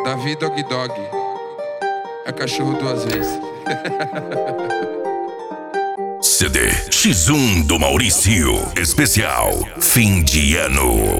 Davi Dog Dog é cachorro duas vezes. CD X1 do Maurício, especial fim de ano.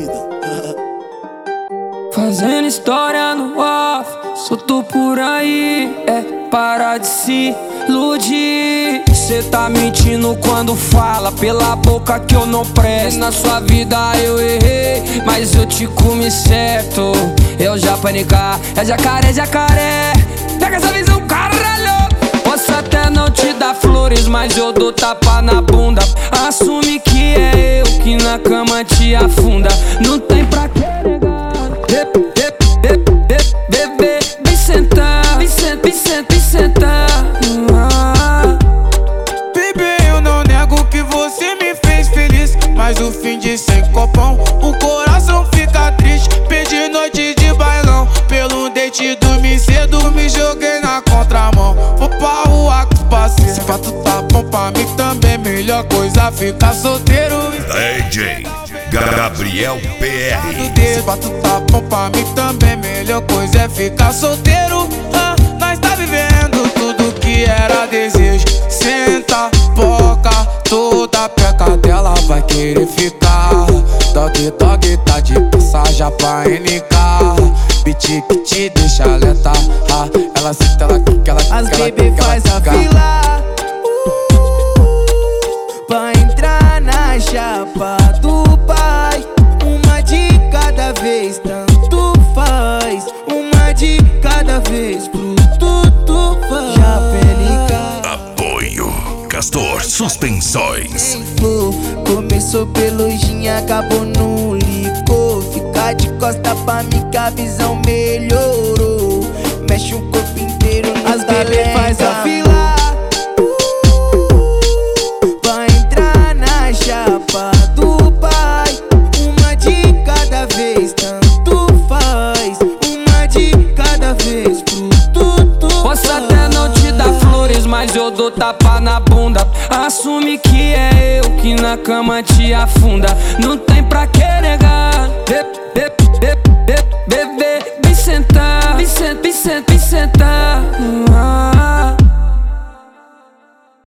Fazendo história no off, solto por aí, para de se iludir. Cê tá mentindo quando fala pela boca que eu não presto. Na sua vida eu errei, mas eu te comi certo. Eu já panicar, é jacaré, jacaré. Pega essa visão, caralho. Posso até não te dar flores, mas eu dou tapa na bunda. Assume que é eu que na cama te afunda. Não tem pra que negar. Bebê, vem sentar, vem sentar. Bebê, eu não nego que você me fez feliz, mas o fim de sem copão, o coração fica triste. Perdi noite de bailão, pelo date dormi cedo, me joguei na contramão. Vou pra rua com os parceiros, se pra tu tá bom pra mim também, melhor coisa ficar solteiro. DJ Gabriel PR. Se pra tu tá bom pra mim também, melhor coisa é ficar solteiro. Nós tá vivendo tudo que era desejo. Senta, boca, toda peca dela vai querer ficar. Dog, dog, tá de passagem pra NK. Beat que te deixa letal. Ela senta, ela quica, ela quica. As bebê faz a fila pra entrar na chapa do pai. Uma de cada vez, tanto faz. Uma de cada vez, pro tudo faz. Já pelica. Apoio Castor Suspensões. Começou pelo gin, acabou no licor. Fica de costa pra mim que a visão melhorou. Mexe o corpo inteiro, as bebê faz a fila pra entrar na chapa do pai. Uma de cada vez, tanto faz. Uma de cada vez, pro tudo. Posso até não te dar flores, mas eu dou tapa na bunda. Assume que é eu que na cama te afunda. Não tem pra querer